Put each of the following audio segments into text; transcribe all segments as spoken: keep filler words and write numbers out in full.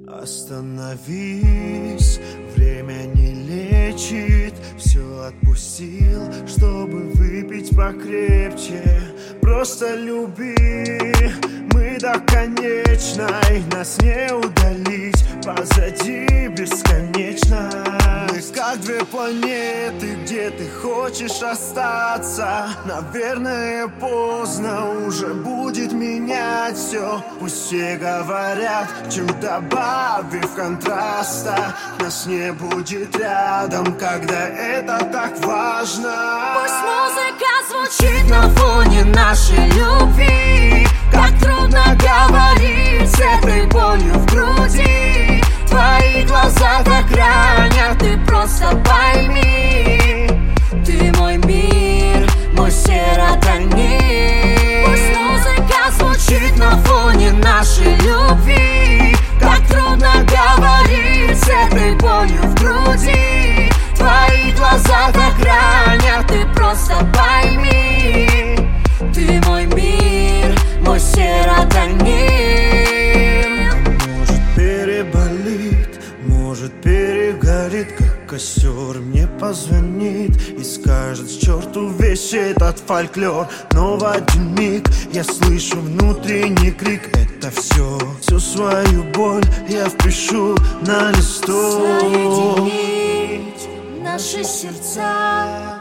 Остановись, время не лечит. Все отпустил, чтобы выпить покрепче. Просто люби, мы до конечной. Нас не удалить, позади бесконечно. Мы как две планеты, где ты хочешь остаться. Наверное, поздно уже будет менять все. Пусть все говорят, чем добавив контраста. Нас не будет рядом, когда это так важно. Пусть музыка звучит на фоне нашей любви. Как трудно говорить с этой болью в груди. Твои глаза так ранят, ты просто пойми. Ты мой мир, мой серотонин. Пусть музыка звучит на фоне нашей любви. Как трудно говорить с этой болью в груди. Твои глаза так ранят, ты просто пойми. Ты мой мир, мой серотонин. Может, переболит, может, перегорит, как костер. Мне позвонит и скажет: к черту весь этот фольклор. Но в один миг я слышу внутренний крик. Это все, всю свою боль я впишу на листок. Соединить наши сердца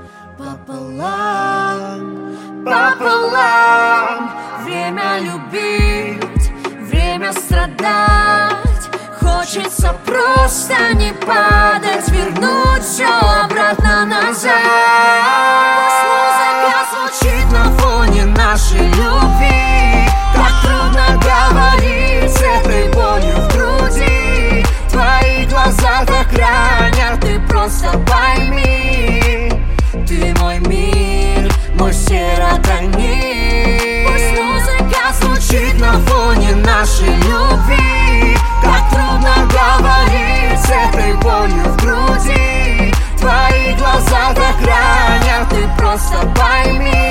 пополам, пополам. Время любить, время страдать. Хочется просто не падать, вернуть все обратно назад. Пусть музыка звучит на фоне нашей любви. Как трудно говорить с этой болью в груди. Твои глаза так ранят, ты просто пойми. Ты мой мир, мой серотонин. Пусть музыка звучит на фоне нашей любви. Как трудно говорить с этой болью в груди. Твои глаза так ранят, ты просто пойми.